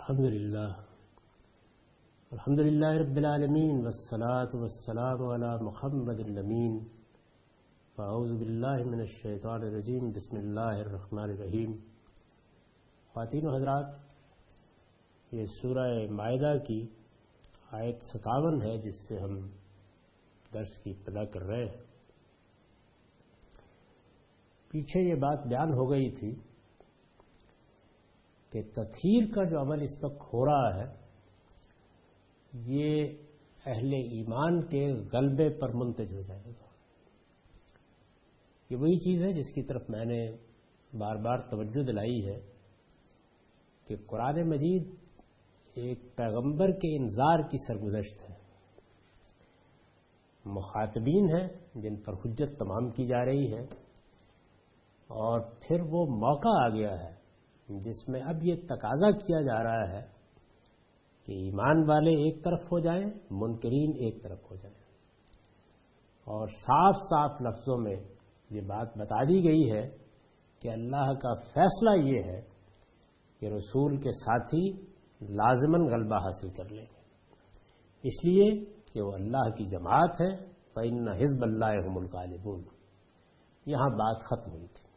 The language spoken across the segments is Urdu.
الحمدللہ رب العالمین والصلاة والسلام علی محمد الامین فاعوذ باللہ من الشیطان الرجیم بسم اللہ الرحمن الرحیم۔ خواتین و حضرات، یہ سورہ مائدہ کی آیت 57 ہے جس سے ہم درس کی ابتدا کر رہے ہیں۔ پیچھے یہ بات بیان ہو گئی تھی کہ تطہیر کا جو عمل اس وقت ہو رہا ہے یہ اہل ایمان کے غلبے پر منتج ہو جائے گا۔ یہ وہی چیز ہے جس کی طرف میں نے بار بار توجہ دلائی ہے کہ قرآن مجید ایک پیغمبر کے انذار کی سرگزشت ہے۔ مخاطبین ہیں جن پر حجت تمام کی جا رہی ہے، اور پھر وہ موقع آ گیا ہے جس میں اب یہ تقاضا کیا جا رہا ہے کہ ایمان والے ایک طرف ہو جائیں، منکرین ایک طرف ہو جائیں، اور صاف صاف لفظوں میں یہ بات بتا دی گئی ہے کہ اللہ کا فیصلہ یہ ہے کہ رسول کے ساتھی لازماً غلبہ حاصل کر لیں گے، اس لیے کہ وہ اللہ کی جماعت ہے۔ فَإِنَّ حِزْبَ اللَّهِ هُمُ الْغَالِبُونَ۔ یہاں بات ختم ہوئی تھی۔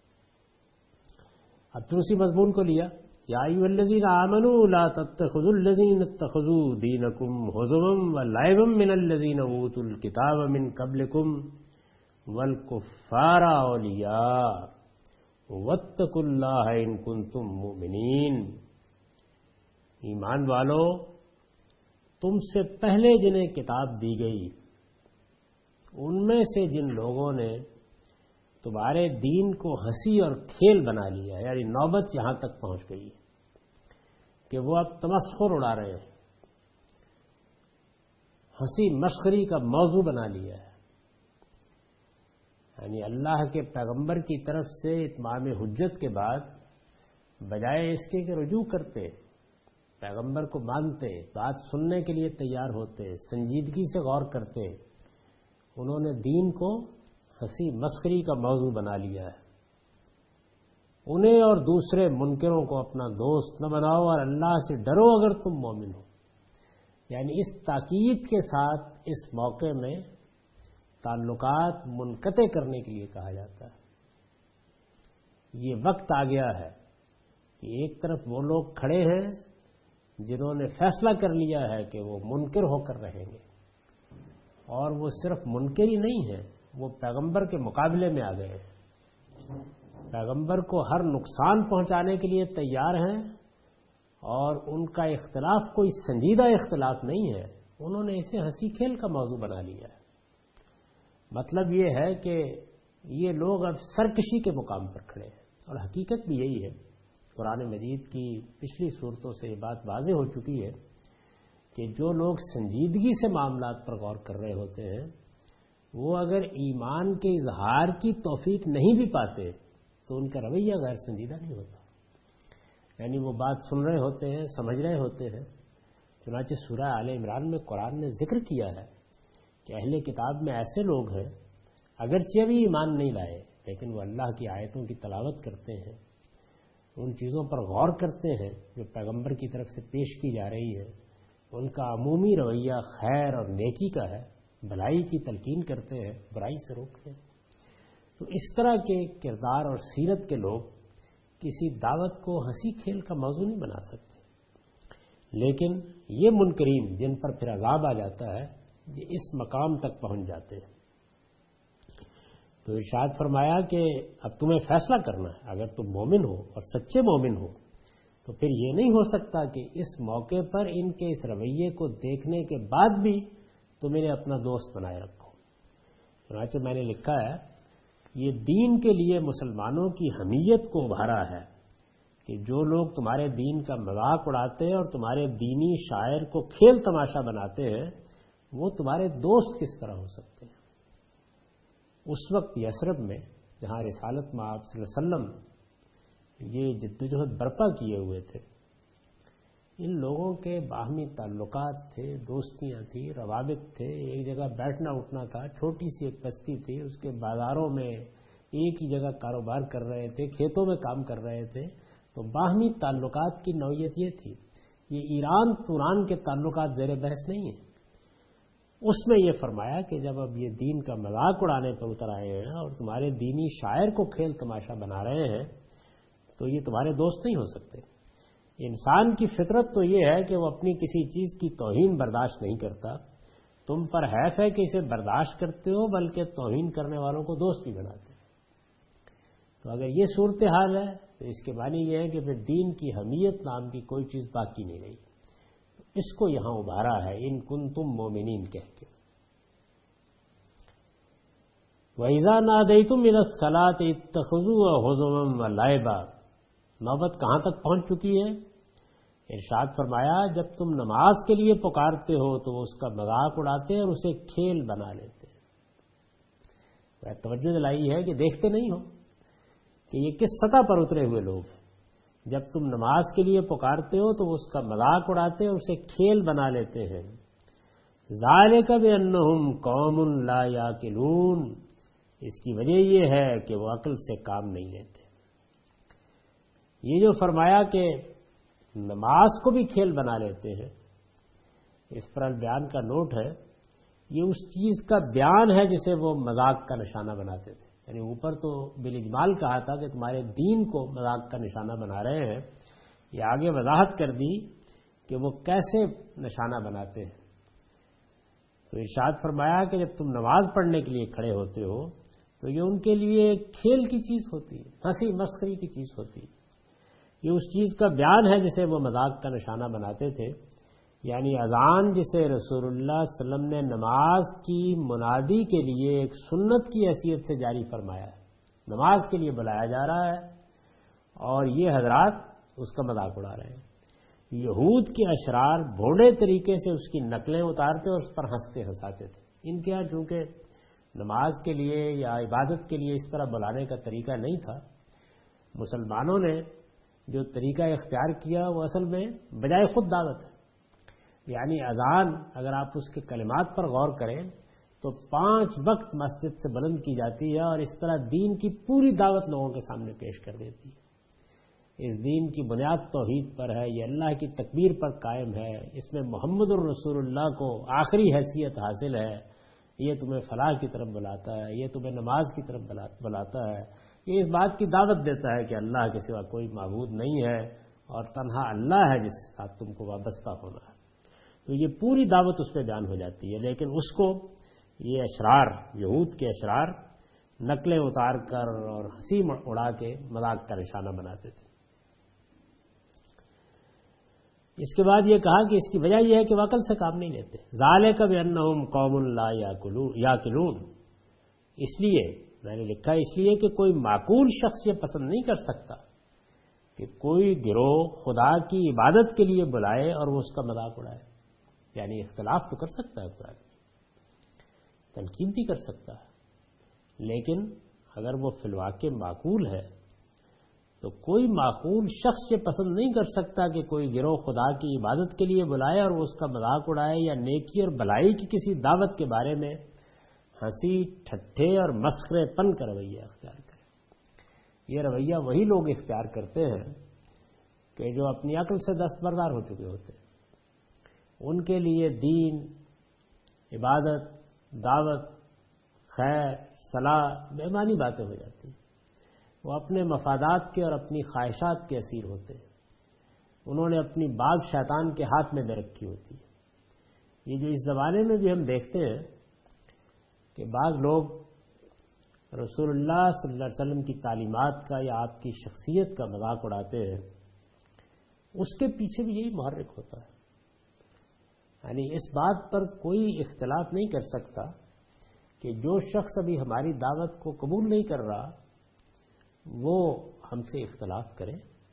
اب پھر اسی مضمون کو لیا، یا ایھا الذین آمنوا لا تتخذوا الذین اتخذوا دینکم ہزوا ولعبا من الذین اوتوا الکتاب من قبلکم والکفار اولیاء واتقوا اللہ ان کنتم مؤمنین۔ ایمان والو، تم سے پہلے جنہیں کتاب دی گئی ان میں سے جن لوگوں نے تمہارے دین کو ہنسی اور کھیل بنا لیا، یعنی نوبت یہاں تک پہنچ گئی کہ وہ اب تمسخر اڑا رہے ہیں، ہنسی مسخری کا موضوع بنا لیا ہے، یعنی اللہ کے پیغمبر کی طرف سے اتمام حجت کے بعد بجائے اس کے کہ رجوع کرتے، پیغمبر کو مانتے، بات سننے کے لیے تیار ہوتے، سنجیدگی سے غور کرتے، انہوں نے دین کو ہنسی مسخری کا موضوع بنا لیا ہے۔ انہیں اور دوسرے منکروں کو اپنا دوست نہ بناؤ اور اللہ سے ڈرو اگر تم مومن ہو۔ یعنی اس تاکید کے ساتھ اس موقع میں تعلقات منقطع کرنے کے لیے کہا جاتا ہے۔ یہ وقت آ گیا ہے کہ ایک طرف وہ لوگ کھڑے ہیں جنہوں نے فیصلہ کر لیا ہے کہ وہ منکر ہو کر رہیں گے، اور وہ صرف منکر ہی نہیں ہیں، وہ پیغمبر کے مقابلے میں آ گئے ہیں، پیغمبر کو ہر نقصان پہنچانے کے لیے تیار ہیں، اور ان کا اختلاف کوئی سنجیدہ اختلاف نہیں ہے، انہوں نے اسے ہنسی کھیل کا موضوع بنا لیا ہے۔ مطلب یہ ہے کہ یہ لوگ اب سرکشی کے مقام پر کھڑے ہیں، اور حقیقت بھی یہی ہے۔ قرآن مجید کی پچھلی صورتوں سے یہ بات واضح ہو چکی ہے کہ جو لوگ سنجیدگی سے معاملات پر غور کر رہے ہوتے ہیں وہ اگر ایمان کے اظہار کی توفیق نہیں بھی پاتے تو ان کا رویہ غیر سنجیدہ نہیں ہوتا، یعنی وہ بات سن رہے ہوتے ہیں، سمجھ رہے ہوتے ہیں۔ چنانچہ سورہ آل عمران میں قرآن نے ذکر کیا ہے کہ اہل کتاب میں ایسے لوگ ہیں اگرچہ بھی ایمان نہیں لائے لیکن وہ اللہ کی آیتوں کی تلاوت کرتے ہیں، ان چیزوں پر غور کرتے ہیں جو پیغمبر کی طرف سے پیش کی جا رہی ہے، ان کا عمومی رویہ خیر اور نیکی کا ہے، بھلائی کی تلقین کرتے ہیں، برائی سے روکتے ہیں۔ تو اس طرح کے کردار اور سیرت کے لوگ کسی دعوت کو ہنسی کھیل کا موضوع نہیں بنا سکتے، لیکن یہ منکرین جن پر پھر عذاب آ جاتا ہے یہ اس مقام تک پہنچ جاتے ہیں۔ تو ارشاد فرمایا کہ اب تمہیں فیصلہ کرنا ہے، اگر تم مومن ہو اور سچے مومن ہو تو پھر یہ نہیں ہو سکتا کہ اس موقع پر ان کے اس رویے کو دیکھنے کے بعد بھی تم انہیں اپنا دوست بنائے رکھو۔ چنانچہ میں نے لکھا ہے یہ دین کے لیے مسلمانوں کی حمیت کو ابھارا ہے کہ جو لوگ تمہارے دین کا مذاق اڑاتے ہیں اور تمہارے دینی شاعر کو کھیل تماشا بناتے ہیں وہ تمہارے دوست کس طرح ہو سکتے ہیں۔ اس وقت یثرب میں جہاں رسالت میں آپ صلی اللہ علیہ وسلم یہ جدوجہد برپا کیے ہوئے تھے، ان لوگوں کے باہمی تعلقات تھے، دوستیاں تھیں، روابط تھے، ایک جگہ بیٹھنا اٹھنا تھا، چھوٹی سی ایک بستی تھی، اس کے بازاروں میں ایک ہی جگہ کاروبار کر رہے تھے، کھیتوں میں کام کر رہے تھے، تو باہمی تعلقات کی نوعیت یہ تھی یہ ایران توران کے تعلقات زیر بحث نہیں ہیں۔ اس میں یہ فرمایا کہ جب اب یہ دین کا مذاق اڑانے پر اتر آئے ہیں اور تمہارے دینی شاعر کو کھیل تماشا بنا رہے ہیں تو یہ تمہارے دوست نہیں ہو سکتے۔ انسان کی فطرت تو یہ ہے کہ وہ اپنی کسی چیز کی توہین برداشت نہیں کرتا، تم پر حیف ہے کہ اسے برداشت کرتے ہو بلکہ توہین کرنے والوں کو دوست بھی بناتے ہو۔ تو اگر یہ صورتحال ہے تو اس کے معنی یہ ہے کہ پھر دین کی حمیت نام کی کوئی چیز باقی نہیں رہی۔ اس کو یہاں ابھارا ہے ان کنتم مومنین کہہ کے۔ وَإِذَا نَادَيْتُمْ إِلَى الصَّلَاةِ اتَّخَذُوهَا هُزُوًا وَلَعِبًا۔ نوبت کہاں تک پہنچ چکی ہے؟ ارشاد فرمایا جب تم نماز کے لیے پکارتے ہو تو وہ اس کا مذاق اڑاتے ہیں اور اسے کھیل بنا لیتے ہیں۔ توجہ دلائی ہے کہ دیکھتے نہیں ہو کہ یہ کس سطح پر اترے ہوئے لوگ ہیں۔ جب تم نماز کے لیے پکارتے ہو تو وہ اس کا مذاق اڑاتے ہیں اور اسے کھیل بنا لیتے ہیں۔ ذالک بانہم قوم لا یعقلون، اس کی وجہ یہ ہے کہ وہ عقل سے کام نہیں لیتے۔ یہ جو فرمایا کہ نماز کو بھی کھیل بنا لیتے ہیں، اس پر البیان کا نوٹ ہے، یہ اس چیز کا بیان ہے جسے وہ مذاق کا نشانہ بناتے تھے۔ یعنی اوپر تو بالاجمال کہا تھا کہ تمہارے دین کو مذاق کا نشانہ بنا رہے ہیں، یہ آگے وضاحت کر دی کہ وہ کیسے نشانہ بناتے ہیں۔ تو ارشاد فرمایا کہ جب تم نماز پڑھنے کے لیے کھڑے ہوتے ہو تو یہ ان کے لیے کھیل کی چیز ہوتی ہے، ہنسی مسخری کی چیز ہوتی ہے۔ یہ اس چیز کا بیان ہے جسے وہ مذاق کا نشانہ بناتے تھے، یعنی اذان جسے رسول اللہ صلی اللہ علیہ وسلم نے نماز کی منادی کے لیے ایک سنت کی حیثیت سے جاری فرمایا ہے، نماز کے لیے بلایا جا رہا ہے اور یہ حضرات اس کا مذاق اڑا رہے ہیں۔ یہود کے اشرار بھونڈے طریقے سے اس کی نقلیں اتارتے اور اس پر ہنستے ہنساتے تھے۔ ان کے یہاں چونکہ نماز کے لیے یا عبادت کے لیے اس طرح بلانے کا طریقہ نہیں تھا، مسلمانوں نے جو طریقہ اختیار کیا وہ اصل میں بجائے خود دعوت ہے۔ یعنی اذان اگر آپ اس کے کلمات پر غور کریں تو 5 وقت مسجد سے بلند کی جاتی ہے اور اس طرح دین کی پوری دعوت لوگوں کے سامنے پیش کر دیتی ہے۔ اس دین کی بنیاد توحید پر ہے، یہ اللہ کی تکبیر پر قائم ہے، اس میں محمد الرسول اللہ کو آخری حیثیت حاصل ہے، یہ تمہیں فلاح کی طرف بلاتا ہے، یہ تمہیں نماز کی طرف بلاتا ہے، یہ اس بات کی دعوت دیتا ہے کہ اللہ کے سوا کوئی معبود نہیں ہے اور تنہا اللہ ہے جس کے ساتھ تم کو وابستہ ہونا ہے۔ تو یہ پوری دعوت اس پہ بیان ہو جاتی ہے، لیکن اس کو یہ اشرار، یہود کے اشرار نقلیں اتار کر اور ہنسی اڑا کے مذاق کا نشانہ بناتے تھے۔ اس کے بعد یہ کہا کہ اس کی وجہ یہ ہے کہ وہ عقل سے کام نہیں لیتے۔ ذالک بانہم قوم لا یعقلون، اس لیے میں نے لکھا اس لیے کہ کوئی معقول شخص یہ پسند نہیں کر سکتا کہ کوئی گروہ خدا کی عبادت کے لیے بلائے اور وہ اس کا مذاق اڑائے۔ یعنی اختلاف تو کر سکتا ہے قرآن، تنقید بھی کر سکتا ہے، لیکن اگر وہ فی الواقع معقول ہے تو کوئی معقول شخص یہ پسند نہیں کر سکتا کہ کوئی گروہ خدا کی عبادت کے لیے بلائے اور وہ اس کا مذاق اڑائے یا نیکی اور بھلائی کی کسی دعوت کے بارے میں ہنسی ٹھٹھے اور مسخرے پن کا رویہ اختیار کرے۔ یہ رویہ وہی لوگ اختیار کرتے ہیں کہ جو اپنی عقل سے دستبردار ہو چکے ہوتے ہیں۔ ان کے لیے دین، عبادت، دعوت، خیر، صلاح بے معنی باتیں ہو جاتی ہیں۔ وہ اپنے مفادات کے اور اپنی خواہشات کے اسیر ہوتے ہیں، انہوں نے اپنی باغ شیطان کے ہاتھ میں دے رکھی ہوتی ہے۔ یہ جو اس زمانے میں بھی ہم دیکھتے ہیں کہ بعض لوگ رسول اللہ صلی اللہ علیہ وسلم کی تعلیمات کا یا آپ کی شخصیت کا مذاق اڑاتے ہیں، اس کے پیچھے بھی یہی محرک ہوتا ہے۔ یعنی اس بات پر کوئی اختلاف نہیں کر سکتا کہ جو شخص ابھی ہماری دعوت کو قبول نہیں کر رہا وہ ہم سے اختلاف کرے،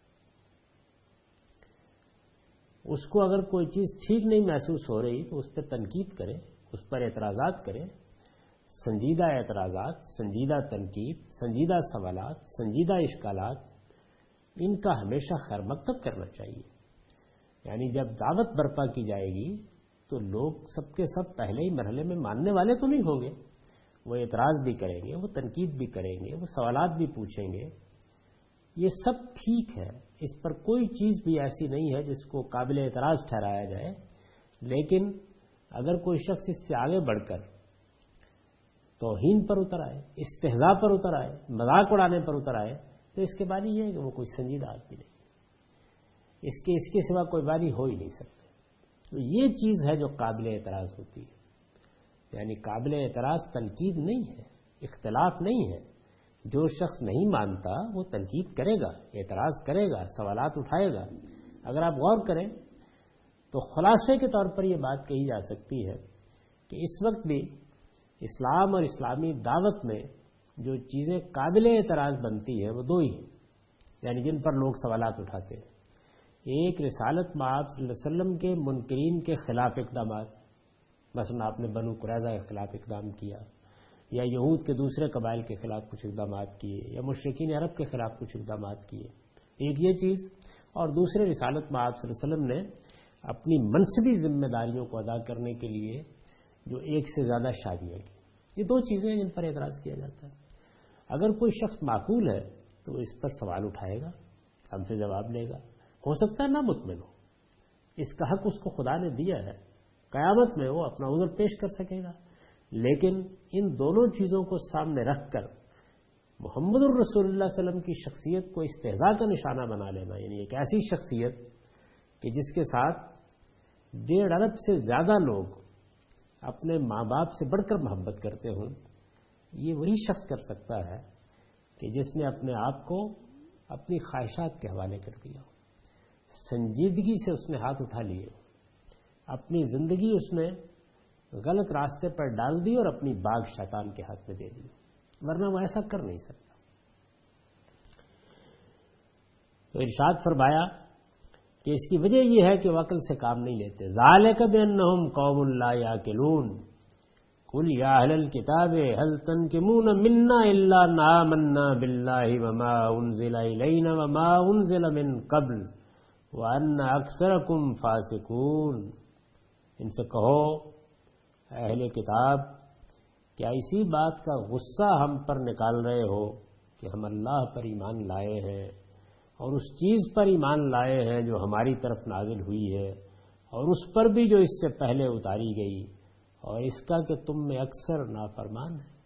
اس کو اگر کوئی چیز ٹھیک نہیں محسوس ہو رہی تو اس پہ تنقید کرے، اس پر اعتراضات کرے، سنجیدہ اعتراضات، سنجیدہ تنقید، سنجیدہ سوالات، سنجیدہ اشکالات، ان کا ہمیشہ خیر مقدم کرنا چاہیے۔ یعنی جب دعوت برپا کی جائے گی تو لوگ سب کے سب پہلے ہی مرحلے میں ماننے والے تو نہیں ہوں گے، وہ اعتراض بھی کریں گے، وہ تنقید بھی کریں گے، وہ سوالات بھی پوچھیں گے، یہ سب ٹھیک ہے، اس پر کوئی چیز بھی ایسی نہیں ہے جس کو قابل اعتراض ٹھہرایا جائے، لیکن اگر کوئی شخص اس سے آگے بڑھ کر توہین پر اتر آئے، استہزاء پر اتر آئے، مذاق اڑانے پر اتر آئے، تو اس کے معنی یہ ہے کہ وہ کوئی سنجیدہ آدمی نہیں، اس کے سوا کوئی معنی ہو ہی نہیں سکتے۔ تو یہ چیز ہے جو قابل اعتراض ہوتی ہے، یعنی قابل اعتراض تنقید نہیں ہے، اختلاف نہیں ہے۔ جو شخص نہیں مانتا وہ تنقید کرے گا، اعتراض کرے گا، سوالات اٹھائے گا۔ اگر آپ غور کریں تو خلاصے کے طور پر یہ بات کہی جا سکتی ہے کہ اس وقت بھی اسلام اور اسلامی دعوت میں جو چیزیں قابل اعتراض بنتی ہیں وہ دو ہی ہیں، یعنی جن پر لوگ سوالات اٹھاتے ہیں۔ ایک رسالت مآب صلی اللہ علیہ وسلم کے منکرین کے خلاف اقدامات، مثلا آپ نے بنو قریظہ کے خلاف اقدام کیا، یا یہود کے دوسرے قبائل کے خلاف کچھ اقدامات کیے، یا مشرکین عرب کے خلاف کچھ اقدامات کیے، ایک یہ چیز، اور دوسرے رسالت مآب صلی اللہ علیہ وسلم نے اپنی منصبی ذمہ داریوں کو ادا کرنے کے لیے جو ایک سے زیادہ شادیاں کی۔ یہ دو چیزیں ہیں جن پر اعتراض کیا جاتا ہے۔ اگر کوئی شخص معقول ہے تو اس پر سوال اٹھائے گا، ہم سے جواب لے گا، ہو سکتا ہے نا مطمئن ہو، اس کا حق اس کو خدا نے دیا ہے، قیامت میں وہ اپنا عذر پیش کر سکے گا۔ لیکن ان دونوں چیزوں کو سامنے رکھ کر محمد الرسول اللہ صلی اللہ علیہ وسلم کی شخصیت کو استہزاء کا نشانہ بنا لینا، یعنی ایک ایسی شخصیت کہ جس کے ساتھ 1.5 ارب سے زیادہ لوگ اپنے ماں باپ سے بڑھ کر محبت کرتے ہوں، یہ وہی شخص کر سکتا ہے کہ جس نے اپنے آپ کو اپنی خواہشات کے حوالے کر دیا، سنجیدگی سے اس نے ہاتھ اٹھا لیے، اپنی زندگی اس نے غلط راستے پر ڈال دی اور اپنی باغ شیطان کے ہاتھ میں دے دی، ورنہ وہ ایسا کر نہیں سکتا۔ تو ارشاد فرمایا کہ اس کی وجہ یہ ہے کہ وہ عقل سے کام نہیں لیتے۔ ذالک بانہم قوم لا یعقلون قل یا اہل الکتاب هل تنقمون منا الا ان آمنا باللہ وما انزل الینا وما انزل من قبل وان اکثرکم فاسقون۔ ان سے کہو اہل کتاب، کیا اسی بات کا غصہ ہم پر نکال رہے ہو کہ ہم اللہ پر ایمان لائے ہیں اور اس چیز پر ایمان لائے ہیں جو ہماری طرف نازل ہوئی ہے، اور اس پر بھی جو اس سے پہلے اتاری گئی، اور اس کا کہ تم میں اکثر نافرمان ہے۔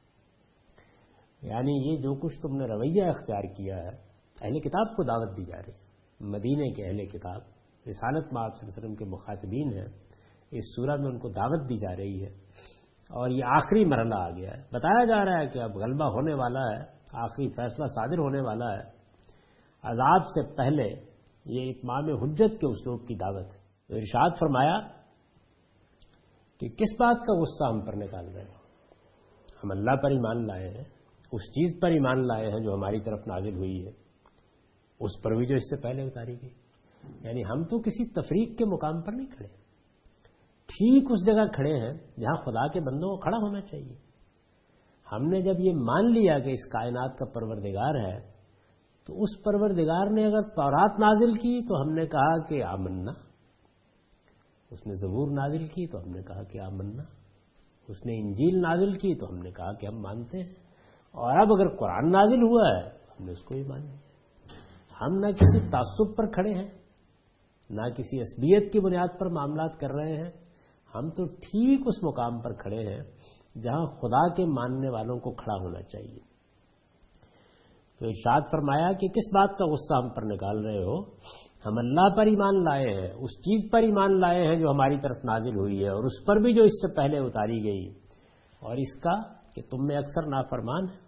یعنی یہ جو کچھ تم نے رویہ اختیار کیا ہے، اہل کتاب کو دعوت دی جا رہی ہے، مدینے کے اہل کتاب رسالت مآب صلی اللہ علیہ وسلم کے مخاطبین ہیں، اس سورہ میں ان کو دعوت دی جا رہی ہے، اور یہ آخری مرحلہ آ گیا ہے، بتایا جا رہا ہے کہ اب غلبہ ہونے والا ہے، آخری فیصلہ صادر ہونے والا ہے۔ عذاب سے پہلے یہ اتمام حجت کے اسلوب کی دعوت ہے۔ تو ارشاد فرمایا کہ کس بات کا غصہ ہم پر نکال رہے ہو؟ ہم اللہ پر ایمان لائے ہیں، اس چیز پر ایمان لائے ہیں جو ہماری طرف نازل ہوئی ہے، اس پر بھی جو اس سے پہلے اتاری گئی۔ یعنی ہم تو کسی تفریق کے مقام پر نہیں کھڑے، ٹھیک اس جگہ کھڑے ہیں جہاں خدا کے بندوں کو کھڑا ہونا چاہیے۔ ہم نے جب یہ مان لیا کہ اس کائنات کا پروردگار ہے، تو اس پروردگار نے اگر تورات نازل کی تو ہم نے کہا کہ آمنا، اس نے زبور نازل کی تو ہم نے کہا کہ آمنا، اس نے انجیل نازل کی تو ہم نے کہا کہ ہم مانتے ہیں، اور اب اگر قرآن نازل ہوا ہے تو ہم نے اس کو بھی مان لیا۔ ہم نہ کسی تعصب پر کھڑے ہیں، نہ کسی عصبیت کی بنیاد پر معاملات کر رہے ہیں، ہم تو ٹھیک اس مقام پر کھڑے ہیں جہاں خدا کے ماننے والوں کو کھڑا ہونا چاہیے۔ تو ارشاد فرمایا کہ کس بات کا غصہ ہم پر نکال رہے ہو؟ ہم اللہ پر ایمان لائے ہیں، اس چیز پر ایمان لائے ہیں جو ہماری طرف نازل ہوئی ہے، اور اس پر بھی جو اس سے پہلے اتاری گئی، اور اس کا کہ تم میں اکثر نافرمان ہے۔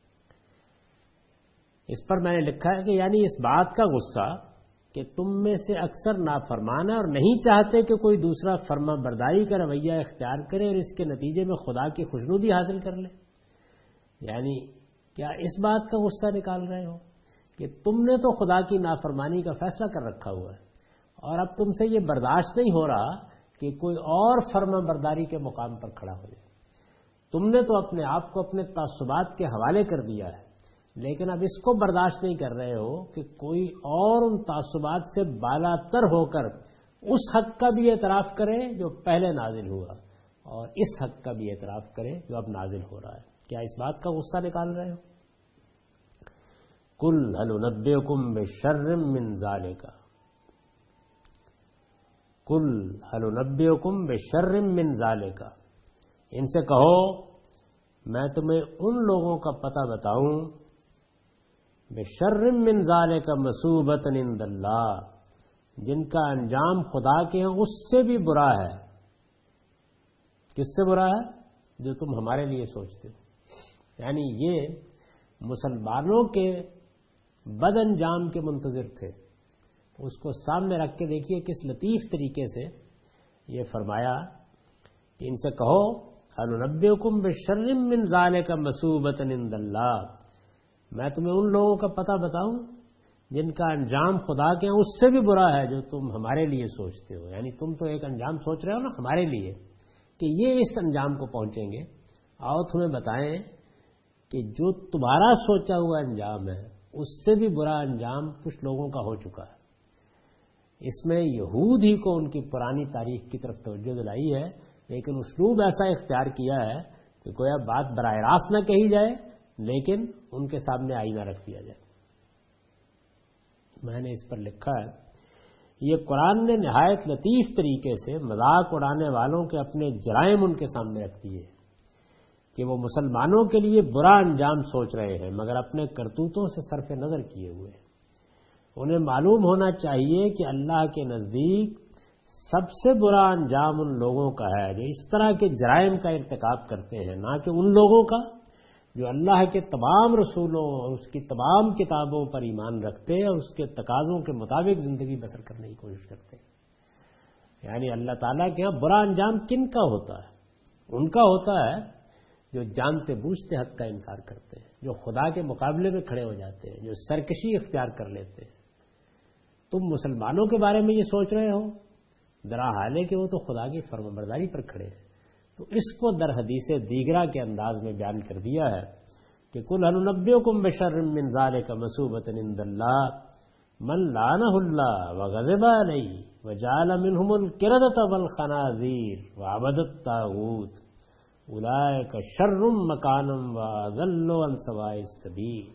اس پر میں نے لکھا ہے کہ یعنی اس بات کا غصہ کہ تم میں سے اکثر نافرمان ہے اور نہیں چاہتے کہ کوئی دوسرا فرما برداری کا رویہ اختیار کرے اور اس کے نتیجے میں خدا کی خوشنودی حاصل کر لے۔ یعنی کیا اس بات کا غصہ نکال رہے ہو کہ تم نے تو خدا کی نافرمانی کا فیصلہ کر رکھا ہوا ہے، اور اب تم سے یہ برداشت نہیں ہو رہا کہ کوئی اور فرما برداری کے مقام پر کھڑا ہو جائے۔ تم نے تو اپنے آپ کو اپنے تعصبات کے حوالے کر دیا ہے، لیکن اب اس کو برداشت نہیں کر رہے ہو کہ کوئی اور ان تعصبات سے بالا تر ہو کر اس حق کا بھی اعتراف کرے جو پہلے نازل ہوا، اور اس حق کا بھی اعتراف کرے جو اب نازل ہو رہا ہے۔ کیا اس بات کا غصہ نکال رہے ہو؟ قل هل انبئکم بشر من ذالک، قل هل انبئکم بشر من ذالک، ان سے کہو میں تمہیں ان لوگوں کا پتہ بتاؤں بشر من ذالک مثوبۃ عند اللہ، جن کا انجام خدا کے ہیں اس سے بھی برا ہے۔ کس سے برا ہے؟ جو تم ہمارے لیے سوچتے ہو۔ یعنی یہ مسلمانوں کے بد انجام کے منتظر تھے، اس کو سامنے رکھ کے دیکھیے کس لطیف طریقے سے یہ فرمایا کہ ان سے کہو هل انبئکم بشر من ذالک مثوبۃ عند اللہ، میں تمہیں ان لوگوں کا پتہ بتاؤں جن کا انجام خدا کے ہیں اس سے بھی برا ہے جو تم ہمارے لیے سوچتے ہو۔ یعنی تم تو ایک انجام سوچ رہے ہو نا ہمارے لیے کہ یہ اس انجام کو پہنچیں گے، آؤ تمہیں بتائیں کہ جو تمہارا سوچا ہوا انجام ہے اس سے بھی برا انجام کچھ لوگوں کا ہو چکا ہے۔ اس میں یہود ہی کو ان کی پرانی تاریخ کی طرف توجہ دلائی ہے، لیکن اسلوب ایسا اختیار کیا ہے کہ گویا بات براہ راست نہ کہی جائے لیکن ان کے سامنے آئینہ رکھ دیا جائے۔ میں نے اس پر لکھا ہے یہ قرآن نے نہایت لطیف طریقے سے مذاق اڑانے والوں کے اپنے جرائم ان کے سامنے رکھ دیے کہ وہ مسلمانوں کے لیے برا انجام سوچ رہے ہیں مگر اپنے کرتوتوں سے صرف نظر کیے ہوئے۔ انہیں معلوم ہونا چاہیے کہ اللہ کے نزدیک سب سے برا انجام ان لوگوں کا ہے جو اس طرح کے جرائم کا ارتکاب کرتے ہیں، نہ کہ ان لوگوں کا جو اللہ کے تمام رسولوں اور اس کی تمام کتابوں پر ایمان رکھتے اور اس کے تقاضوں کے مطابق زندگی بسر کرنے کی کوشش کرتے ہیں۔ یعنی اللہ تعالیٰ کے یہاں برا انجام کن کا ہوتا ہے؟ ان کا ہوتا ہے جو جانتے بوجھتے حق کا انکار کرتے ہیں، جو خدا کے مقابلے میں کھڑے ہو جاتے ہیں، جو سرکشی اختیار کر لیتے ہیں۔ تم مسلمانوں کے بارے میں یہ سوچ رہے ہو درا حال ہے کہ وہ تو خدا کی فرمانبرداری پر کھڑے ہیں۔ تو اس کو در حدیث دیگرہ کے انداز میں بیان کر دیا ہے کہ قل هل انبئکم بشر من ذلک مثوبۃ عند اللہ من لعنہ اللہ وغضب علیہ وجعل منهم القردۃ والخنازیر وعبد الطاغوت اولئک شر مکانا واضل عن سواء السبیل۔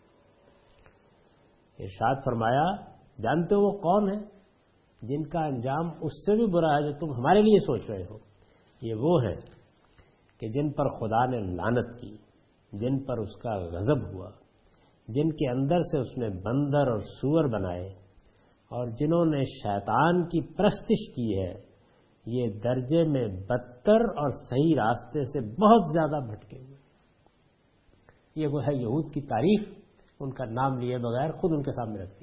ارشاد فرمایا جانتے ہو وہ کون ہے جن کا انجام اس سے بھی برا ہے جو تم ہمارے لیے سوچ رہے ہو؟ یہ وہ ہیں کہ جن پر خدا نے لعنت کی، جن پر اس کا غضب ہوا، جن کے اندر سے اس نے بندر اور سور بنائے، اور جنہوں نے شیطان کی پرستش کی ہے، یہ درجے میں بدتر اور صحیح راستے سے بہت زیادہ بھٹکے ہوئے۔ یہ وہ ہے یہود کی تاریخ، ان کا نام لیے بغیر خود ان کے سامنے رکھ دی۔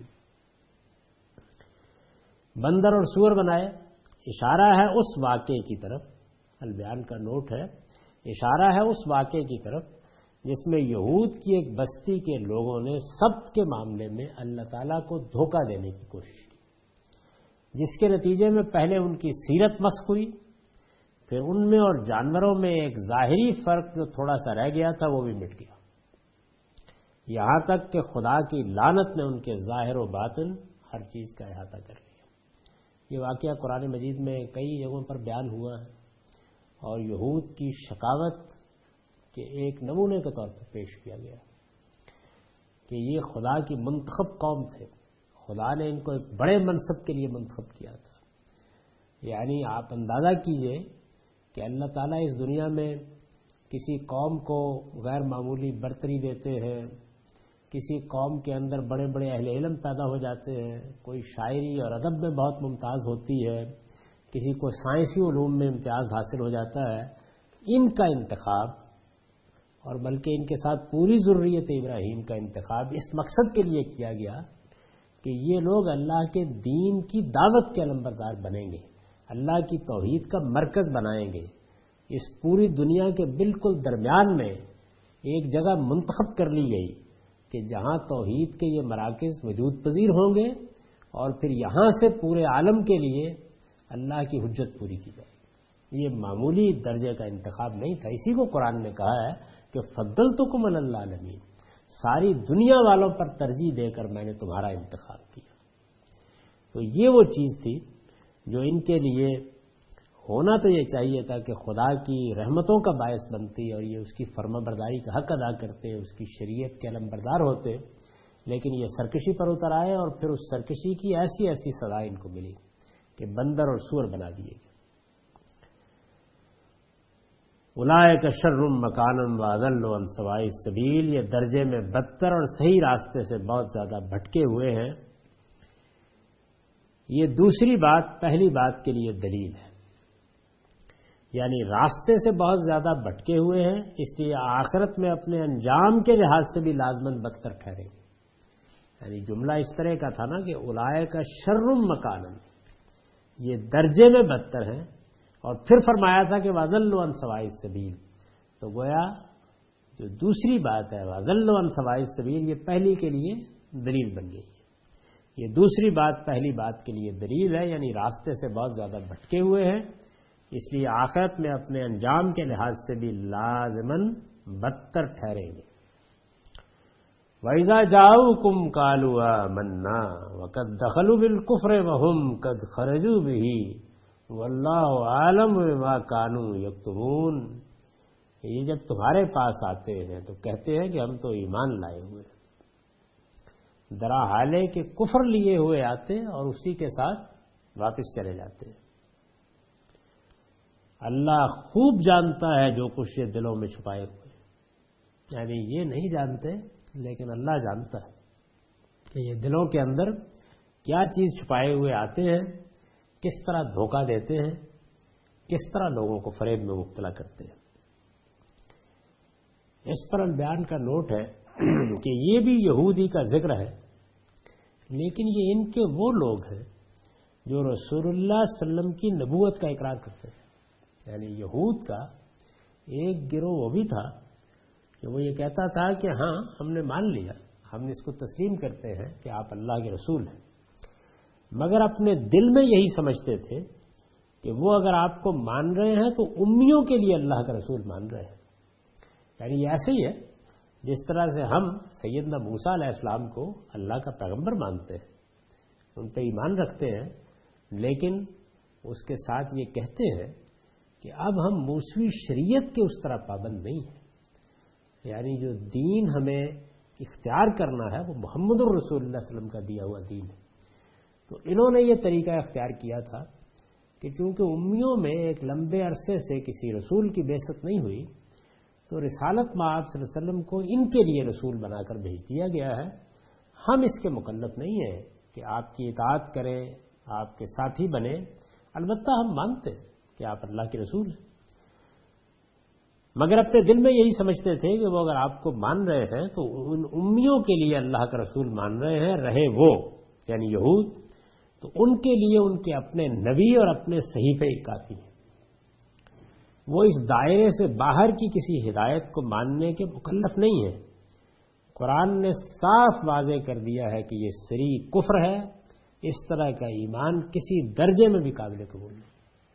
بندر اور سور بنائے، اشارہ ہے اس واقعے کی طرف، البیان کا نوٹ ہے، اشارہ ہے اس واقعے کی طرف جس میں یہود کی ایک بستی کے لوگوں نے سب کے معاملے میں اللہ تعالیٰ کو دھوکہ دینے کی کوشش کی، جس کے نتیجے میں پہلے ان کی سیرت مسخ ہوئی، پھر ان میں اور جانوروں میں ایک ظاہری فرق جو تھوڑا سا رہ گیا تھا وہ بھی مٹ گیا، یہاں تک کہ خدا کی لعنت نے ان کے ظاہر و باطن ہر چیز کا احاطہ کر لیا۔ یہ واقعہ قرآن مجید میں کئی جگہوں پر بیان ہوا ہے اور یہود کی شقاوت کے ایک نمونے کے طور پر پیش کیا گیا کہ یہ خدا کی منتخب قوم تھے، خدا نے ان کو ایک بڑے منصب کے لیے منتخب کیا تھا۔ یعنی آپ اندازہ کیجئے کہ اللہ تعالیٰ اس دنیا میں کسی قوم کو غیر معمولی برتری دیتے ہیں، کسی قوم کے اندر بڑے بڑے اہل علم پیدا ہو جاتے ہیں، کوئی شاعری اور ادب میں بہت ممتاز ہوتی ہے، کسی کو سائنسی علوم میں امتیاز حاصل ہو جاتا ہے۔ ان کا انتخاب اور بلکہ ان کے ساتھ پوری ذریت ابراہیم کا انتخاب اس مقصد کے لیے کیا گیا کہ یہ لوگ اللہ کے دین کی دعوت کے علمبردار بنیں گے، اللہ کی توحید کا مرکز بنائیں گے۔ اس پوری دنیا کے بالکل درمیان میں ایک جگہ منتخب کر لی گئی کہ جہاں توحید کے یہ مراکز وجود پذیر ہوں گے اور پھر یہاں سے پورے عالم کے لیے اللہ کی حجت پوری کی جائے گی۔ یہ معمولی درجے کا انتخاب نہیں تھا، اسی کو قرآن نے کہا ہے کہ فضلتکم علی العالمین، ساری دنیا والوں پر ترجیح دے کر میں نے تمہارا انتخاب کیا۔ تو یہ وہ چیز تھی جو ان کے لیے ہونا تو یہ چاہیے تھا کہ خدا کی رحمتوں کا باعث بنتی اور یہ اس کی فرما برداری کا حق ادا کرتے، اس کی شریعت کے علمبردار ہوتے، لیکن یہ سرکشی پر اتر آئے اور پھر اس سرکشی کی ایسی ایسی سزا ان کو ملی کہ بندر اور سور بنا دیے گئے. اولئک شر مکانا واضل عن سواء السبیل، یہ درجے میں بدتر اور صحیح راستے سے بہت زیادہ بھٹکے ہوئے ہیں. یہ دوسری بات پہلی بات کے لیے دلیل ہے، یعنی راستے سے بہت زیادہ بھٹکے ہوئے ہیں، اس لیے آخرت میں اپنے انجام کے لحاظ سے بھی لازماً بدتر ٹھہریں گے. یعنی جملہ اس طرح کا تھا نا کہ اولئک شر مکانا، یہ درجے میں بدتر ہیں، اور پھر فرمایا تھا کہ وَأَضَلُّ عَن سَوَاءِ السَّبِيلِ، تو گویا جو دوسری بات ہے وَأَضَلُّ عَن سَوَاءِ السَّبِيلِ، یہ پہلی کے لیے دلیل بن گئی. یہ دوسری بات پہلی بات کے لیے دلیل ہے، یعنی راستے سے بہت زیادہ بھٹکے ہوئے ہیں، اس لیے آخرت میں اپنے انجام کے لحاظ سے بھی لازماً بدتر ٹھہریں گے. وَإِذَا جَاءُوكُمْ قَالُوا آمَنَّا وَقَدْ دَخَلُوا بِالْكُفْرِ وَهُمْ قَدْ خَرَجُوا بِهِ وَاللَّهُ أَعْلَمُ بِمَا كَانُوا يَكْتُمُونَ. یہ جب تمہارے پاس آتے ہیں تو کہتے ہیں کہ ہم تو ایمان لائے ہوئے ہیں، درا حالے کہ کفر لیے ہوئے آتے اور اسی کے ساتھ واپس چلے جاتے ہیں. اللہ خوب جانتا ہے جو کچھ یہ دلوں میں چھپائے ہوئے، یعنی یہ نہیں جانتے لیکن اللہ جانتا ہے کہ یہ دلوں کے اندر کیا چیز چھپائے ہوئے آتے ہیں، کس طرح دھوکہ دیتے ہیں، کس طرح لوگوں کو فریب میں مبتلا کرتے ہیں. اس پر بیان کا نوٹ ہے کہ یہ بھی یہودی کا ذکر ہے، لیکن یہ ان کے وہ لوگ ہیں جو رسول اللہ صلی اللہ علیہ وسلم کی نبوت کا اقرار کرتے تھے. یعنی یہود کا ایک گروہ وہ بھی تھا کہ وہ یہ کہتا تھا کہ ہاں ہم نے مان لیا، ہم اس کو تسلیم کرتے ہیں کہ آپ اللہ کے رسول ہیں، مگر اپنے دل میں یہی سمجھتے تھے کہ وہ اگر آپ کو مان رہے ہیں تو امیوں کے لیے اللہ کا رسول مان رہے ہیں. یعنی یہ ایسے ہی ہے جس طرح سے ہم سیدنا موسیٰ علیہ السلام کو اللہ کا پیغمبر مانتے ہیں، ان پہ ایمان رکھتے ہیں، لیکن اس کے ساتھ یہ کہتے ہیں کہ اب ہم موسوی شریعت کے اس طرح پابند نہیں ہیں. یعنی جو دین ہمیں اختیار کرنا ہے وہ محمد الرسول اللہ صلی اللہ علیہ وسلم کا دیا ہوا دین ہے. تو انہوں نے یہ طریقہ اختیار کیا تھا کہ چونکہ امیوں میں ایک لمبے عرصے سے کسی رسول کی بعثت نہیں ہوئی، تو رسالت میں آپ صلی اللہ علیہ وسلم کو ان کے لیے رسول بنا کر بھیج دیا گیا ہے. ہم اس کے مکلف نہیں ہیں کہ آپ کی اطاعت کریں، آپ کے ساتھی بنیں، البتہ ہم مانتے ہیں کہ آپ اللہ کے رسول ہیں، مگر اپنے دل میں یہی سمجھتے تھے کہ وہ اگر آپ کو مان رہے ہیں تو ان امیوں کے لیے اللہ کا رسول مان رہے ہیں، رہے وہ یعنی یہود، تو ان کے لیے ان کے اپنے نبی اور اپنے صحیفے کافی ہیں. وہ اس دائرے سے باہر کی کسی ہدایت کو ماننے کے مکلف نہیں ہیں. قرآن نے صاف واضح کر دیا ہے کہ یہ صریح کفر ہے، اس طرح کا ایمان کسی درجے میں بھی قابل قبول نہیں.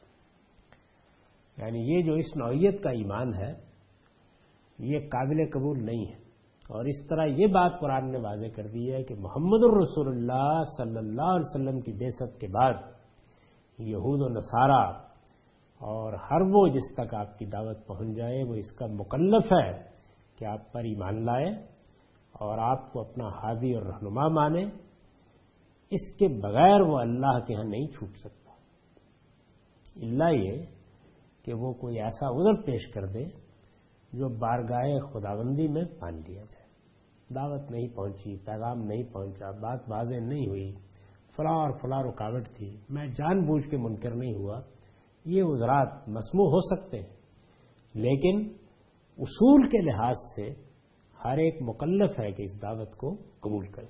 یعنی یہ جو اس نوعیت کا ایمان ہے یہ قابل قبول نہیں ہے. اور اس طرح یہ بات قرآن نے واضح کر دی ہے کہ محمد الرسول اللہ صلی اللہ علیہ وسلم کی بعثت کے بعد یہود و نصارہ اور ہر وہ جس تک آپ کی دعوت پہنچ جائے وہ اس کا مکلف ہے کہ آپ پر ایمان لائے اور آپ کو اپنا ہادی اور رہنما مانے. اس کے بغیر وہ اللہ کے ہاں نہیں چھوٹ سکتا، الا یہ کہ وہ کوئی ایسا عذر پیش کر دے جو بارگاہ خداوندی میں مان لیا جائے. دعوت نہیں پہنچی، پیغام نہیں پہنچا، بات واضح نہیں ہوئی، فلاں اور فلاں رکاوٹ تھی، میں جان بوجھ کے منکر نہیں ہوا، یہ عذرات مسموع ہو سکتے ہیں، لیکن اصول کے لحاظ سے ہر ایک مکلف ہے کہ اس دعوت کو قبول کرے.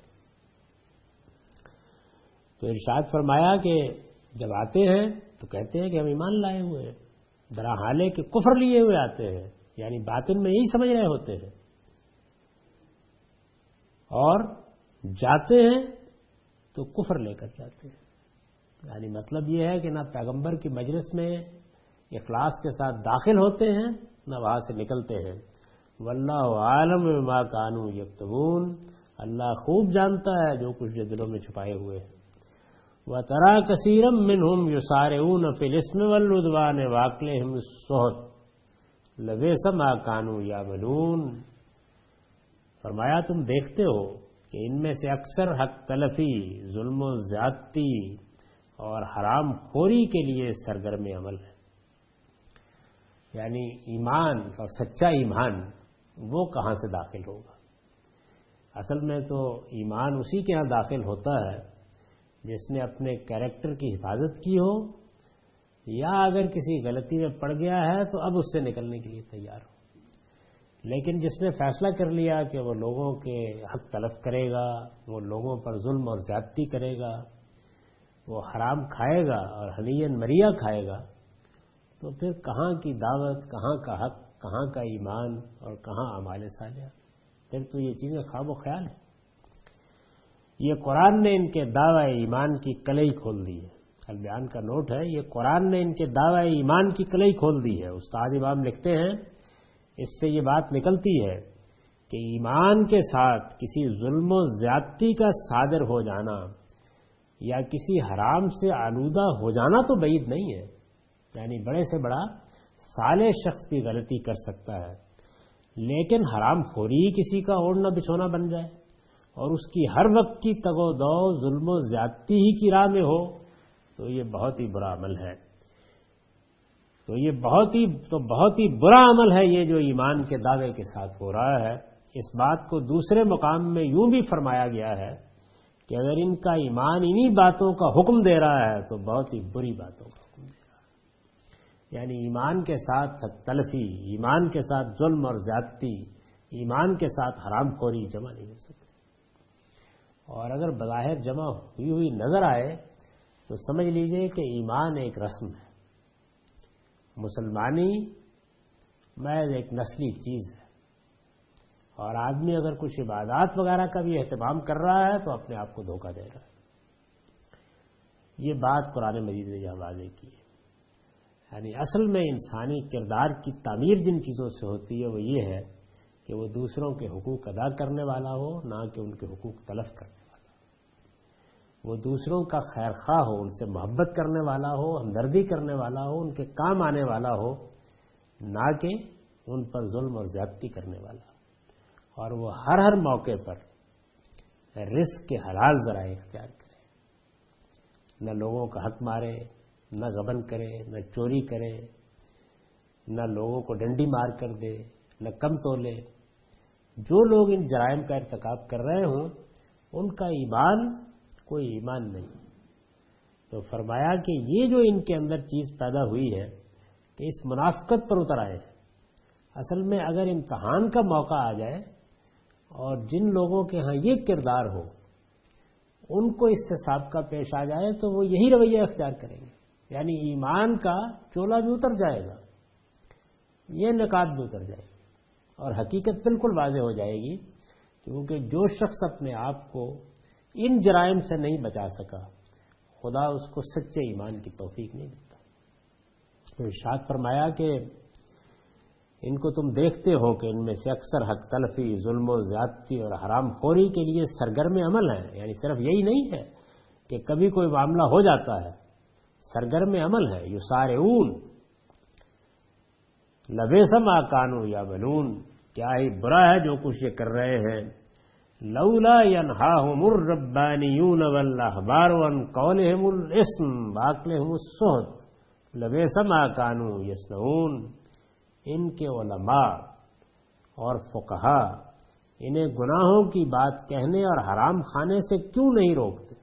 تو ارشاد فرمایا کہ جب آتے ہیں تو کہتے ہیں کہ ہم ایمان لائے ہوئے ہیں، درا حالے کہ کفر لیے ہوئے آتے ہیں، یعنی باطن میں یہی سمجھ رہے ہوتے ہیں، اور جاتے ہیں تو کفر لے کر جاتے ہیں. یعنی مطلب یہ ہے کہ نہ پیغمبر کی مجلس میں اخلاص کے ساتھ داخل ہوتے ہیں نہ وہاں سے نکلتے ہیں. واللہ عالم بما کانوا یکتمون، اللہ خوب جانتا ہے جو کچھ جو دلوں میں چھپائے ہوئے ہیں. وَتَرَى كَثِيرًا مِّنْهُمْ يُسَارِعُونَ فِي الْإِثْمِ وَالْعُدْوَانِ وَأَكْلِهِمُ السُّحْتَ لَبِئْسَ مَا كَانُوا يَعْمَلُونَ. فرمایا تم دیکھتے ہو کہ ان میں سے اکثر حق تلفی، ظلم و زیادتی اور حرام خوری کے لیے سرگرم عمل ہے. یعنی ایمان اور سچا ایمان وہ کہاں سے داخل ہوگا؟ اصل میں تو ایمان اسی کے ہاں داخل ہوتا ہے جس نے اپنے کیریکٹر کی حفاظت کی ہو، یا اگر کسی غلطی میں پڑ گیا ہے تو اب اس سے نکلنے کے لیے تیار ہو. لیکن جس نے فیصلہ کر لیا کہ وہ لوگوں کے حق تلف کرے گا، وہ لوگوں پر ظلم اور زیادتی کرے گا، وہ حرام کھائے گا اور حنین مریا کھائے گا، تو پھر کہاں کی دعوت، کہاں کا حق، کہاں کا ایمان اور کہاں اعمال صالحہ؟ پھر تو یہ چیزیں خواب و خیال ہیں. یہ قرآن نے ان کے دعوی ایمان کی کلئی کھول دی ہے. البیان کا نوٹ ہے، یہ قرآن نے ان کے دعوی ایمان کی کلئی کھول دی ہے. استاد امام لکھتے ہیں اس سے یہ بات نکلتی ہے کہ ایمان کے ساتھ کسی ظلم و زیادتی کا صادر ہو جانا یا کسی حرام سے آلودہ ہو جانا تو بعید نہیں ہے. یعنی بڑے سے بڑا صالح شخص بھی غلطی کر سکتا ہے، لیکن حرام خوری کسی کا اوڑھنا بچھونا بن جائے اور اس کی ہر وقت کی تگ و دو ظلم و زیادتی ہی کی راہ میں ہو تو یہ بہت ہی برا عمل ہے. تو یہ بہت ہی برا عمل ہے یہ جو ایمان کے دعوے کے ساتھ ہو رہا ہے. اس بات کو دوسرے مقام میں یوں بھی فرمایا گیا ہے کہ اگر ان کا ایمان انہی باتوں کا حکم دے رہا ہے تو بہت ہی بری باتوں کا حکم دے رہا ہے. یعنی ایمان کے ساتھ حق تلفی، ایمان کے ساتھ ظلم اور زیادتی، ایمان کے ساتھ حرام خوری جمع نہیں ہو سکتی. اور اگر بظاہر جمع ہوئی نظر آئے تو سمجھ لیجئے کہ ایمان ایک رسم ہے، مسلمانی محض ایک نسلی چیز ہے. اور آدمی اگر کچھ عبادات وغیرہ کا بھی اہتمام کر رہا ہے تو اپنے آپ کو دھوکہ دے رہا ہے. یہ بات قرآن مجید نے یہاں واضح کی ہے. یعنی اصل میں انسانی کردار کی تعمیر جن چیزوں سے ہوتی ہے وہ یہ ہے کہ وہ دوسروں کے حقوق ادا کرنے والا ہو، نہ کہ ان کے حقوق تلف کرنے والا ہو. وہ دوسروں کا خیر خواہ ہو، ان سے محبت کرنے والا ہو، ہمدردی کرنے والا ہو، ان کے کام آنے والا ہو، نہ کہ ان پر ظلم اور زیادتی کرنے والا. اور وہ ہر موقع پر رزق کے حلال ذرائع اختیار کرے، نہ لوگوں کا حق مارے، نہ غبن کرے، نہ چوری کرے، نہ لوگوں کو ڈنڈی مار کر دے، نہ کم تولے. جو لوگ ان جرائم کا ارتکاب کر رہے ہوں ان کا ایمان کوئی ایمان نہیں. تو فرمایا کہ یہ جو ان کے اندر چیز پیدا ہوئی ہے کہ اس منافقت پر اتر آئے ہیں. اصل میں اگر امتحان کا موقع آ جائے اور جن لوگوں کے ہاں یہ کردار ہو ان کو اس سے سابقہ پیش آ جائے تو وہ یہی رویہ اختیار کریں گے. یعنی ایمان کا چولا بھی اتر جائے گا، یہ نقاب بھی اتر جائے گی اور حقیقت بالکل واضح ہو جائے گی. کیونکہ جو شخص اپنے آپ کو ان جرائم سے نہیں بچا سکا خدا اس کو سچے ایمان کی توفیق نہیں دیتا. تو ارشاد فرمایا کہ ان کو تم دیکھتے ہو کہ ان میں سے اکثر حق تلفی، ظلم و زیادتی اور حرام خوری کے لیے سرگرم عمل ہیں. یعنی صرف یہی نہیں ہے کہ کبھی کوئی معاملہ ہو جاتا ہے، سرگرم عمل ہے. یسارعون لبئس ما کانوا یعملون، کیا ہی برا ہے جو کچھ یہ کر رہے ہیں. لولا ینہاہم الربانیون والاحبار عن قولہم الاسم واکلہم السحت لبئس ما کانوا یصنعون. ان کے علماء اور فقہا انہیں گناہوں کی بات کہنے اور حرام کھانے سے کیوں نہیں روکتے؟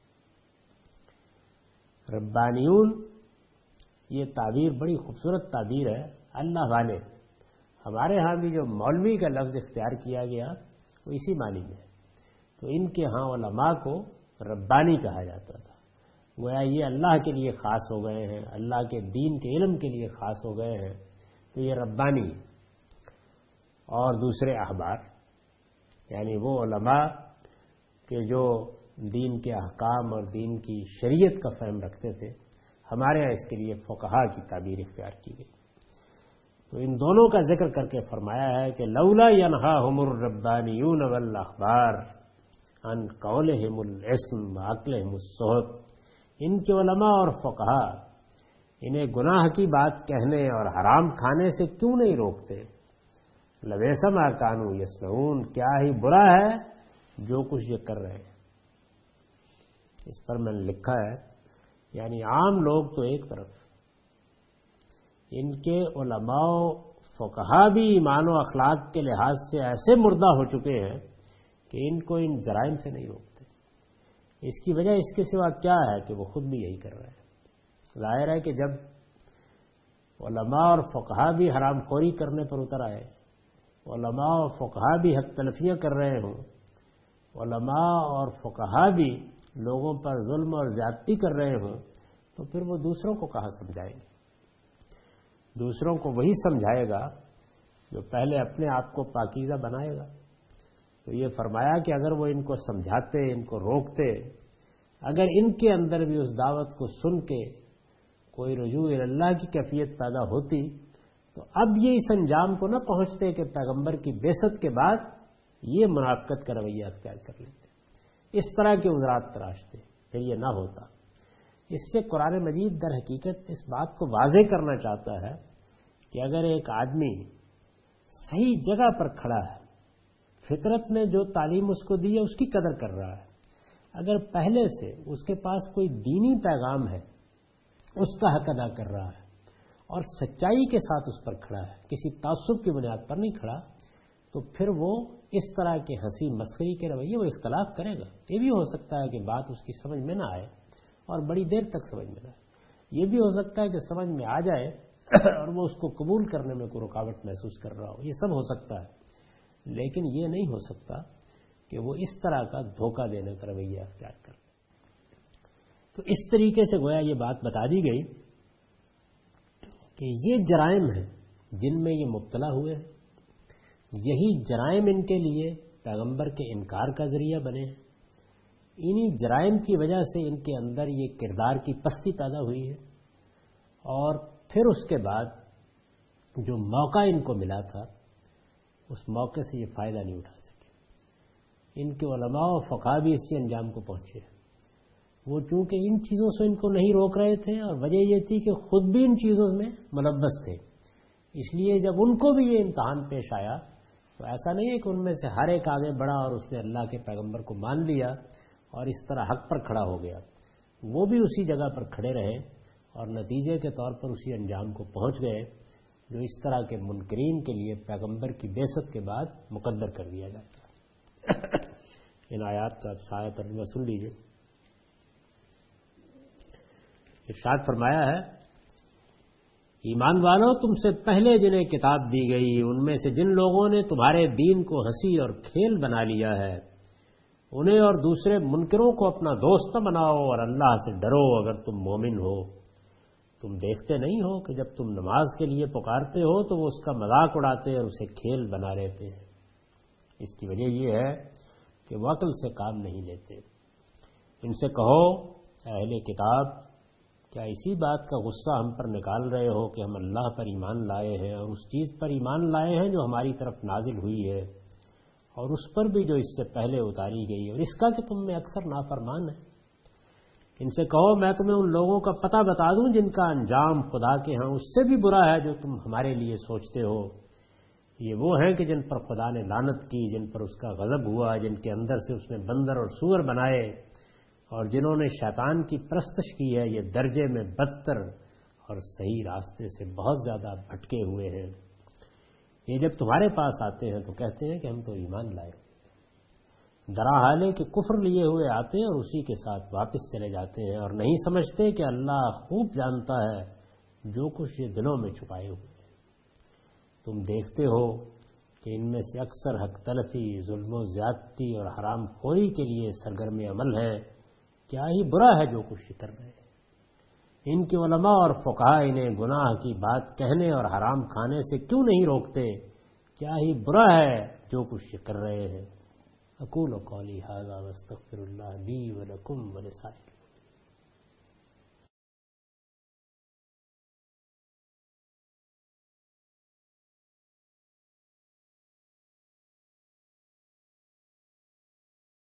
ربانیون یہ تعبیر بڑی خوبصورت تعبیر ہے. اللہ والے، ہمارے ہاں بھی جو مولوی کا لفظ اختیار کیا گیا وہ اسی معنی میں ہے. تو ان کے ہاں علماء کو ربانی کہا جاتا تھا. گویا یہ اللہ کے لیے خاص ہو گئے ہیں، اللہ کے دین کے علم کے لیے خاص ہو گئے ہیں، تو یہ ربانی. اور دوسرے احبار یعنی وہ علماء کہ جو دین کے احکام اور دین کی شریعت کا فہم رکھتے تھے، ہمارے ہاں اس کے لیے فقہا کی تعبیر اختیار کی گئی. تو ان دونوں کا ذکر کر کے فرمایا ہے کہ لولا ینہاہم الربانیون والاحبار عن قولہم الاسم واکلہم السحت. ان کے علماء اور فقہا انہیں گناہ کی بات کہنے اور حرام کھانے سے کیوں نہیں روکتے؟ لبئس ما کانوا یصنعون، کیا ہی برا ہے جو کچھ یہ کر رہے ہیں. اس پر میں نے لکھا ہے یعنی عام لوگ تو ایک طرف، ان کے علماء و فقہا بھی ایمان و اخلاق کے لحاظ سے ایسے مردہ ہو چکے ہیں کہ ان کو ان جرائم سے نہیں روکتے. اس کی وجہ اس کے سوا کیا ہے کہ وہ خود بھی یہی کر رہے ہیں. ظاہر ہے کہ جب علماء اور فقہا بھی حرام خوری کرنے پر اتر آئے، علماء اور فقہا بھی حق تلفیاں کر رہے ہوں، علماء اور فقہا بھی لوگوں پر ظلم اور زیادتی کر رہے ہوں، تو پھر وہ دوسروں کو کہاں سمجھائیں گے؟ دوسروں کو وہی سمجھائے گا جو پہلے اپنے آپ کو پاکیزہ بنائے گا. تو یہ فرمایا کہ اگر وہ ان کو سمجھاتے، ان کو روکتے، اگر ان کے اندر بھی اس دعوت کو سن کے کوئی رجوع اللہ کی کیفیت پیدا ہوتی تو اب یہ اس انجام کو نہ پہنچتے کہ پیغمبر کی بعثت کے بعد یہ منافقت کا رویہ اختیار کر لیتے، اس طرح کے عذرات تراشتے، پھر یہ نہ ہوتا. اس سے قرآن مجید در حقیقت اس بات کو واضح کرنا چاہتا ہے کہ اگر ایک آدمی صحیح جگہ پر کھڑا ہے، فطرت نے جو تعلیم اس کو دی ہے اس کی قدر کر رہا ہے، اگر پہلے سے اس کے پاس کوئی دینی پیغام ہے اس کا حق ادا کر رہا ہے اور سچائی کے ساتھ اس پر کھڑا ہے، کسی تعصب کی بنیاد پر نہیں کھڑا، تو پھر وہ اس طرح کے ہنسی مسخری کے رویے وہ اختلاف کرے گا. یہ بھی ہو سکتا ہے کہ بات اس کی سمجھ میں نہ آئے اور بڑی دیر تک سمجھ میں نہ آئے. یہ بھی ہو سکتا ہے کہ سمجھ میں آ جائے اور وہ اس کو قبول کرنے میں کوئی رکاوٹ محسوس کر رہا ہو. یہ سب ہو سکتا ہے، لیکن یہ نہیں ہو سکتا کہ وہ اس طرح کا دھوکہ دینے کا رویہ اختیار کر. تو اس طریقے سے گویا یہ بات بتا دی گئی کہ یہ جرائم ہیں جن میں یہ مبتلا ہوئے ہیں، یہی جرائم ان کے لیے پیغمبر کے انکار کا ذریعہ بنے ہیں. انہی جرائم کی وجہ سے ان کے اندر یہ کردار کی پستی پیدا ہوئی ہے، اور پھر اس کے بعد جو موقع ان کو ملا تھا اس موقع سے یہ فائدہ نہیں اٹھا سکے. ان کے علماء و فقہا بھی اسی انجام کو پہنچے. وہ چونکہ ان چیزوں سے ان کو نہیں روک رہے تھے، اور وجہ یہ تھی کہ خود بھی ان چیزوں میں ملوث تھے، اس لیے جب ان کو بھی یہ امتحان پیش آیا تو ایسا نہیں ہے کہ ان میں سے ہر ایک آگے بڑھا اور اس نے اللہ کے پیغمبر کو مان لیا اور اس طرح حق پر کھڑا ہو گیا. وہ بھی اسی جگہ پر کھڑے رہے اور نتیجے کے طور پر اسی انجام کو پہنچ گئے جو اس طرح کے منکرین کے لیے پیغمبر کی بعثت کے بعد مقدر کر دیا جاتا ہے. ان آیات کا سایہ ترجمہ سن لیجیے. ارشاد فرمایا ہے، ایمان والو تم سے پہلے جنہیں کتاب دی گئی ان میں سے جن لوگوں نے تمہارے دین کو ہنسی اور کھیل بنا لیا ہے، انہیں اور دوسرے منکروں کو اپنا دوست نہ بناؤ اور اللہ سے ڈرو اگر تم مومن ہو. تم دیکھتے نہیں ہو کہ جب تم نماز کے لیے پکارتے ہو تو وہ اس کا مذاق اڑاتے اور اسے کھیل بنا لیتے ہیں. اس کی وجہ یہ ہے کہ وہ عقل سے کام نہیں لیتے. ان سے کہو اہل کتاب، کیا اسی بات کا غصہ ہم پر نکال رہے ہو کہ ہم اللہ پر ایمان لائے ہیں اور اس چیز پر ایمان لائے ہیں جو ہماری طرف نازل ہوئی ہے اور اس پر بھی جو اس سے پہلے اتاری گئی، اور اس کا کہ تم میں اکثر نافرمان ہیں. ان سے کہو میں تمہیں ان لوگوں کا پتہ بتا دوں جن کا انجام خدا کے ہاں اس سے بھی برا ہے جو تم ہمارے لیے سوچتے ہو. یہ وہ ہیں کہ جن پر خدا نے لعنت کی، جن پر اس کا غضب ہوا، جن کے اندر سے اس نے بندر اور سور بنائے، اور جنہوں نے شیطان کی پرستش کی ہے، یہ درجے میں بدتر اور صحیح راستے سے بہت زیادہ بھٹکے ہوئے ہیں. یہ جب تمہارے پاس آتے ہیں تو کہتے ہیں کہ ہم تو ایمان لائے، درا حال ہے کہ کفر لیے ہوئے آتے ہیں اور اسی کے ساتھ واپس چلے جاتے ہیں، اور نہیں سمجھتے کہ اللہ خوب جانتا ہے جو کچھ یہ دلوں میں چھپائے ہوئے. تم دیکھتے ہو کہ ان میں سے اکثر حق تلفی، ظلم و زیادتی اور حرام خوری کے لیے سرگرم عمل ہے. کیا ہی برا ہے جو کچھ یہ کر رہے ہیں. ان کے علماء اور فقہا انہیں گناہ کی بات کہنے اور حرام کھانے سے کیوں نہیں روکتے؟ کیا ہی برا ہے جو کچھ یہ کر رہے ہیں. اقول قولی ھذا واستغفر اللہ لی ولکم ولسائر